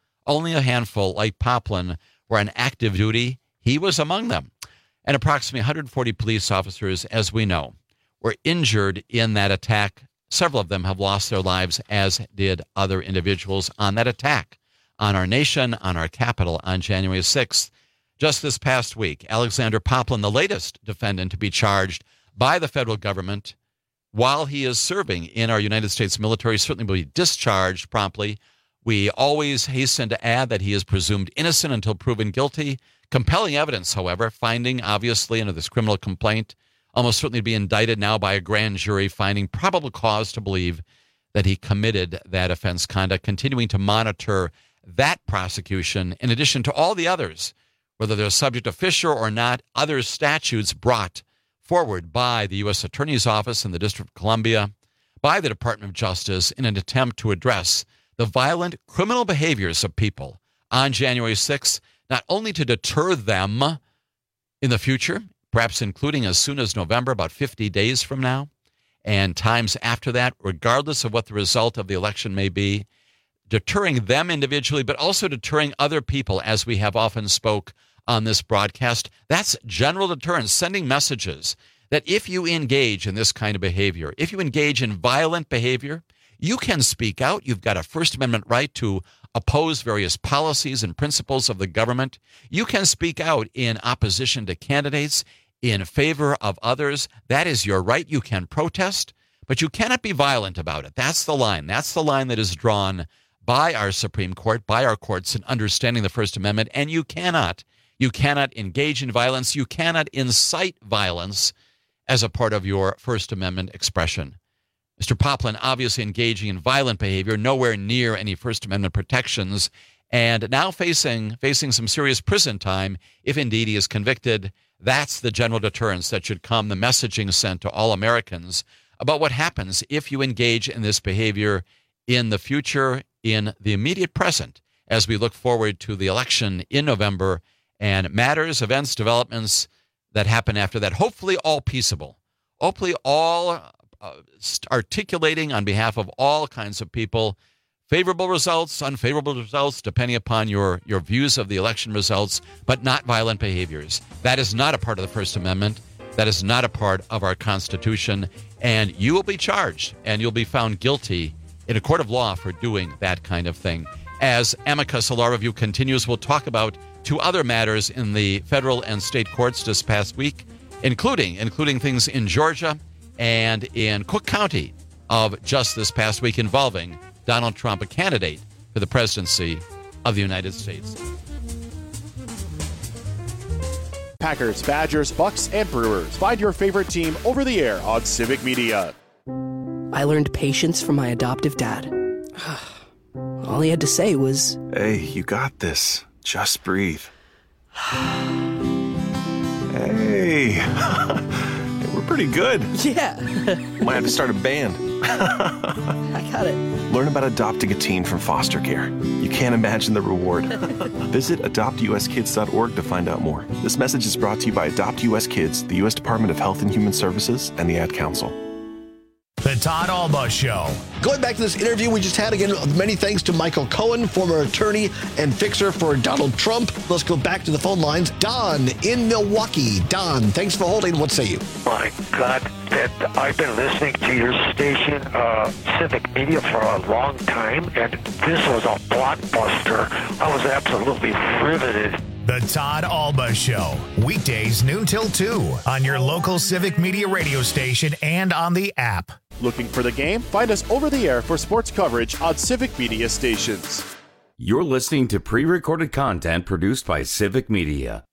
like Poplin, were on active duty. He was among them. And approximately 140 police officers, as we know, were injured in that attack. Several of them have lost their lives, as did other individuals on that attack on our nation, on our Capitol, on January 6th. Just this past week, Alexander Poplin, the latest defendant to be charged by the federal government while he is serving in our United States military, certainly will be discharged promptly. We always hasten to add that he is presumed innocent until proven guilty. Compelling evidence, however, finding obviously under this criminal complaint, almost certainly to be indicted now by a grand jury, finding probable cause to believe that he committed that offense conduct, continuing to monitor that prosecution, in addition to all the others, whether they're subject to Fisher or not, other statutes brought forward by the U.S. Attorney's Office in the District of Columbia, by the Department of Justice, in an attempt to address the violent criminal behaviors of people on January 6th, not only to deter them in the future, perhaps including as soon as November, about 50 days from now, and times after that, regardless of what the result of the election may be, deterring them individually, but also deterring other people, as we have often spoke on this broadcast. That's general deterrence, sending messages that if you engage in this kind of behavior, if you engage in violent behavior, you can speak out. You've got a First Amendment right to oppose various policies and principles of the government. You can speak out in opposition to candidates, in favor of others. That is your right. You can protest, but you cannot be violent about it. That's the line. That's the line that is drawn by our Supreme Court, by our courts in understanding the First Amendment. And you cannot engage in violence. You cannot incite violence as a part of your First Amendment expression. Mr. Poplin obviously engaging in violent behavior, nowhere near any First Amendment protections, and now facing some serious prison time if indeed he is convicted. That's the general deterrence that should come, the messaging sent to all Americans about what happens if you engage in this behavior in the future, in the immediate present, as we look forward to the election in November and matters, events, developments that happen after that, hopefully all peaceable, hopefully all articulating on behalf of all kinds of people, favorable results, unfavorable results, depending upon your views of the election results, but not violent behaviors. That is not a part of the First Amendment. That is not a part of our Constitution. And you will be charged and you'll be found guilty in a court of law for doing that kind of thing. As Amicus Law Review continues, we'll talk about 2 other matters in the federal and state courts this past week, including things in Georgia and in Cook County of just this past week involving Donald Trump, a candidate for the presidency of the United States. Packers, Badgers, Bucks, and Brewers. Find your favorite team over the air on Civic Media. I learned patience from my adoptive dad. All he had to say was, "Hey, you got this. Just breathe." Hey, we're pretty good. Yeah. Might have to start a band. I got it. Learn about adopting a teen from foster care. You can't imagine the reward. Visit adoptuskids.org to find out more. This message is brought to you by Adopt US Kids, the U.S. Department of Health and Human Services, and the Ad Council. The Todd Alba Show. Going back to this interview we just had, again, many thanks to Michael Cohen, former attorney and fixer for Donald Trump. Let's go back to the phone lines. Don in Milwaukee. Don, thanks for holding. What say you? My God, I've been listening to your station, Civic Media, for a long time, and this was a blockbuster. I was absolutely riveted. The Todd Alba Show. Weekdays noon till 2 on your local Civic Media radio station and on the app. Looking for the game? Find us over the air for sports coverage on Civic Media stations. You're listening to pre-recorded content produced by Civic Media.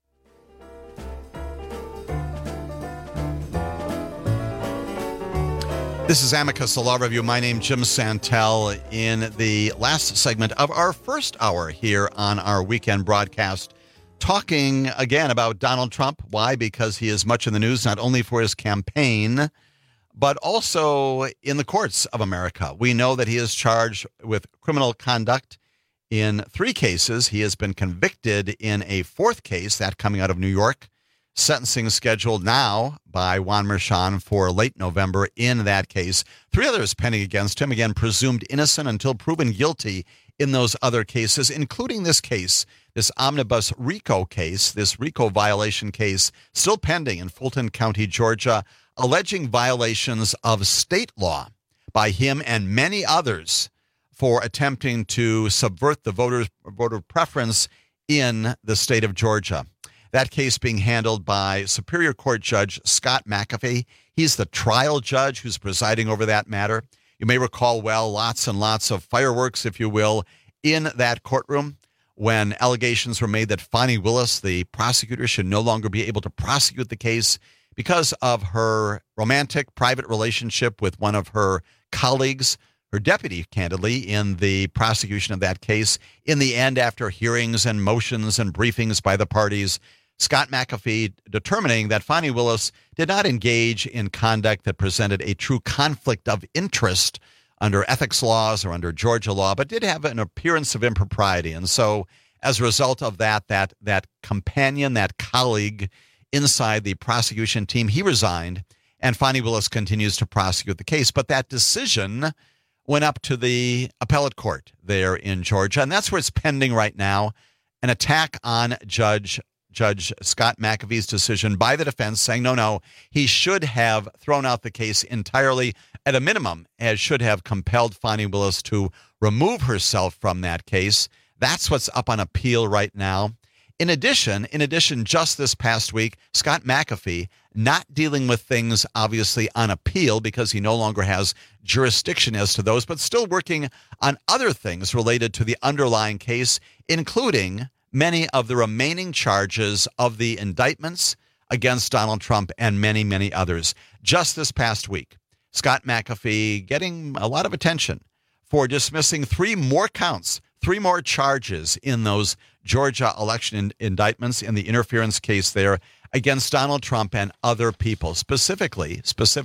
This is Amicus, the Law Review. My name is Jim Santel. In the last segment of our first hour here on our weekend broadcast, talking again about Donald Trump. Why? Because he is much in the news, not only for his campaign, but also in the courts of America. We know that he is charged with criminal conduct in 3 cases. He has been convicted in a 4th case, that coming out of New York. Sentencing scheduled now by Juan Merchan for late November in that case. 3 others pending against him, again, presumed innocent until proven guilty in those other cases, including this case, this omnibus RICO case, this RICO violation case, still pending in Fulton County, Georgia, alleging violations of state law by him and many others for attempting to subvert the voter preference in the state of Georgia. That case being handled by Superior Court Judge Scott McAfee. He's the trial judge who's presiding over that matter. You may recall well lots and lots of fireworks, if you will, in that courtroom when allegations were made that Fani Willis, the prosecutor, should no longer be able to prosecute the case because of her romantic private relationship with one of her colleagues, her deputy, candidly, in the prosecution of that case. In the end, after hearings and motions and briefings by the parties, Scott McAfee determining that Fani Willis did not engage in conduct that presented a true conflict of interest under ethics laws or under Georgia law, but did have an appearance of impropriety. And so as a result of that companion, that colleague inside the prosecution team, he resigned, and Fani Willis continues to prosecute the case. But that decision went up to the appellate court there in Georgia, and that's where it's pending right now, an attack on Judge Scott McAfee's decision by the defense, saying, no, he should have thrown out the case entirely, at a minimum, as should have compelled Fani Willis to remove herself from that case. That's what's up on appeal right now. In addition, just this past week, Scott McAfee, not dealing with things obviously on appeal because he no longer has jurisdiction as to those, but still working on other things related to the underlying case, including many of the remaining charges of the indictments against Donald Trump and many, many others. Just this past week, Scott McAfee getting a lot of attention for dismissing 3 more counts, 3 more charges in those Georgia election indictments in the interference case there against Donald Trump and other people. Specifically,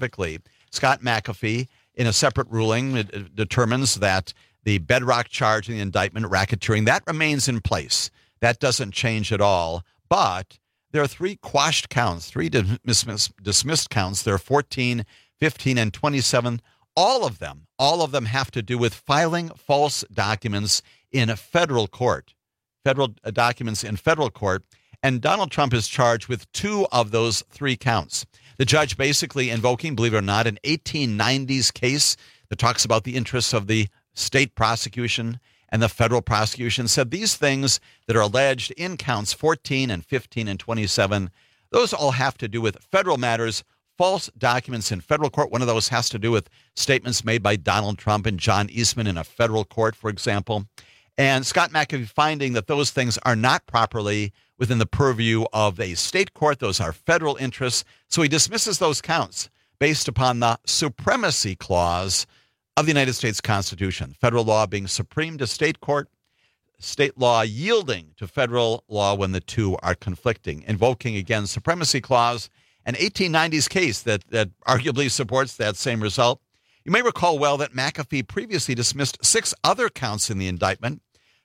Scott McAfee, in a separate ruling, determines that the bedrock charge in the indictment, racketeering, that remains in place. That doesn't change at all. But there are 3 quashed counts, 3 dismissed counts. There are 14, 15, and 27. All of them have to do with filing false documents in a federal court, documents in federal court. And Donald Trump is charged with 2 of those 3 counts. The judge basically invoking, believe it or not, an 1890s case that talks about the interests of the state prosecution and the federal prosecution, said these things that are alleged in counts 14 and 15 and 27, those all have to do with federal matters, false documents in federal court. One of those has to do with statements made by Donald Trump and John Eastman in a federal court, for example. And Scott McAfee finding that those things are not properly within the purview of a state court. Those are federal interests. So he dismisses those counts based upon the supremacy clause of the United States Constitution. Federal law being supreme to state court, state law yielding to federal law when the two are conflicting, invoking again supremacy clause, an 1890s case that arguably supports that same result. You may recall well that McAfee previously dismissed 6 other counts in the indictment.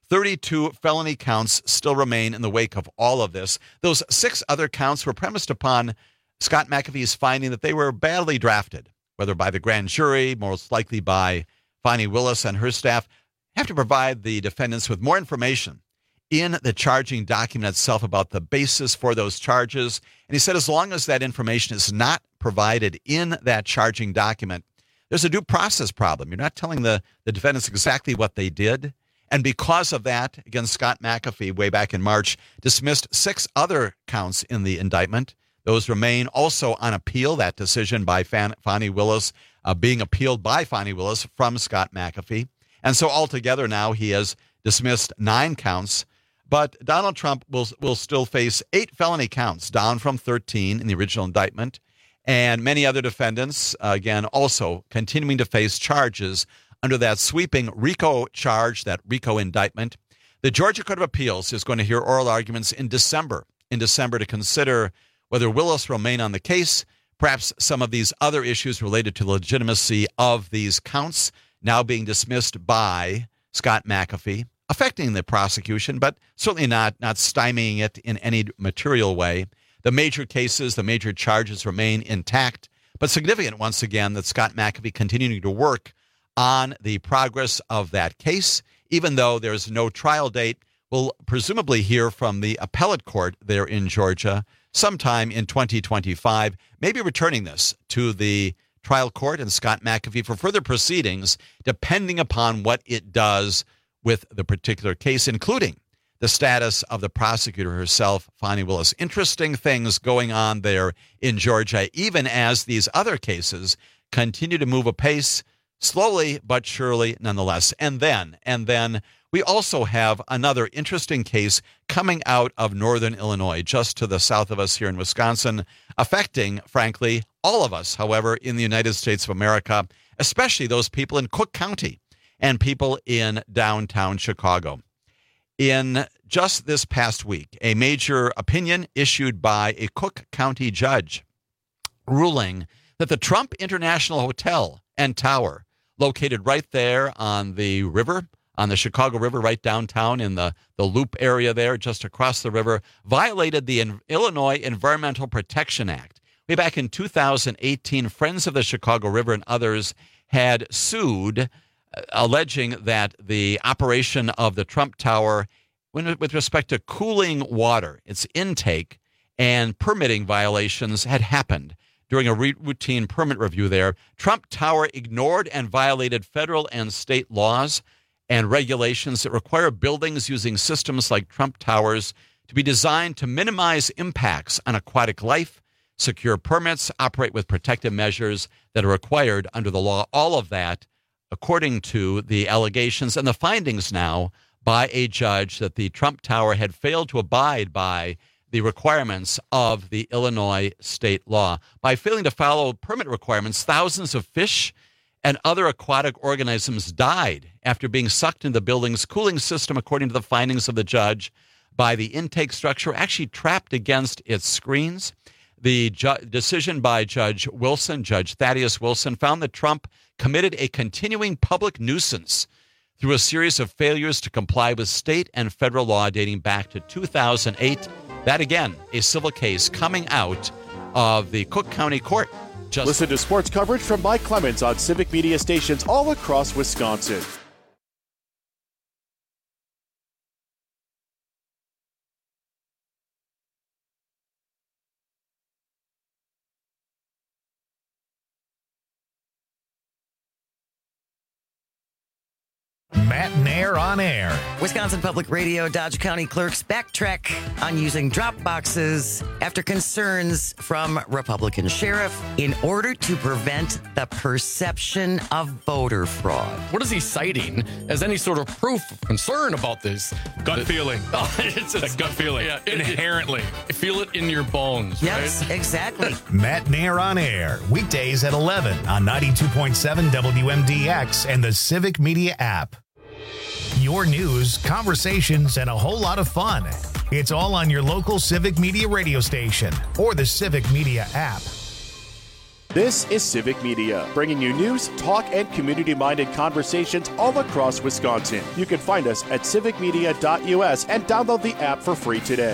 32 felony counts still remain in the wake of all of this. Those 6 other counts were premised upon Scott McAfee's finding that they were badly drafted, whether by the grand jury, most likely by Fani Willis and her staff. Have to provide the defendants with more information in the charging document itself about the basis for those charges. And he said as long as that information is not provided in that charging document, there's a due process problem. You're not telling the defendants exactly what they did. And because of that, again, Scott McAfee, way back in March, dismissed 6 other counts in the indictment. Those remain also on appeal, that decision by Fani Willis being appealed by Fani Willis from Scott McAfee. And so altogether now he has dismissed 9 counts. But Donald Trump will still face 8 felony counts, down from 13 in the original indictment. And many other defendants, again, also continuing to face charges under that sweeping RICO charge, that RICO indictment. The Georgia Court of Appeals is going to hear oral arguments in December to consider whether Willis will remain on the case, perhaps some of these other issues related to the legitimacy of these counts now being dismissed by Scott McAfee, affecting the prosecution, but certainly not stymieing it in any material way. The major cases, the major charges remain intact, but significant once again that Scott McAfee continuing to work on the progress of that case, even though there's no trial date. We'll presumably hear from the appellate court there in Georgia sometime in 2025, maybe returning this to the trial court and Scott McAfee for further proceedings, depending upon what it does with the particular case, including the status of the prosecutor herself, Fani Willis. Interesting things going on there in Georgia, even as these other cases continue to move apace, slowly but surely nonetheless. And then we also have another interesting case coming out of northern Illinois, just to the south of us here in Wisconsin, affecting, frankly, all of us, however, in the United States of America, especially those people in Cook County and people in downtown Chicago. In just this past week, a major opinion issued by a Cook County judge ruling that the Trump International Hotel and Tower, located right there on the river, on the Chicago River, right downtown in the Loop area there, just across the river, violated the Illinois Environmental Protection Act. Way back in 2018, Friends of the Chicago River and others had sued, alleging that the operation of the Trump Tower, with respect to cooling water, its intake and permitting violations had happened during a routine permit review there. Trump Tower ignored and violated federal and state laws and regulations that require buildings using systems like Trump Towers to be designed to minimize impacts on aquatic life, secure permits, operate with protective measures that are required under the law. All of that, according to the allegations and the findings now by a judge, that the Trump Tower had failed to abide by the requirements of the Illinois state law. By failing to follow permit requirements, thousands of fish and other aquatic organisms died after being sucked into the building's cooling system, according to the findings of the judge, by the intake structure actually trapped against its screens. The decision by Judge Thaddeus Wilson, found that Trump committed a continuing public nuisance through a series of failures to comply with state and federal law dating back to 2008. That, again, a civil case coming out of the Cook County Court. Listen to sports coverage from Mike Clemens on Civic Media stations all across Wisconsin. Matt Nair on Air. Wisconsin Public Radio Dodge County clerks backtrack on using drop boxes after concerns from Republican sheriff in order to prevent the perception of voter fraud. What is he citing as any sort of proof of concern about this? Gut feeling. It's a gut feeling. Yeah, inherently. Feel it in your bones. Yes, right? Exactly. Matt Nair on Air, weekdays at 11 on 92.7 WMDX and the Civic Media app. Your news, conversations, and a whole lot of fun. It's all on your local Civic Media radio station or the Civic Media app. This is Civic Media, bringing you news, talk, and community-minded conversations all across Wisconsin. You can find us at civicmedia.us and download the app for free today.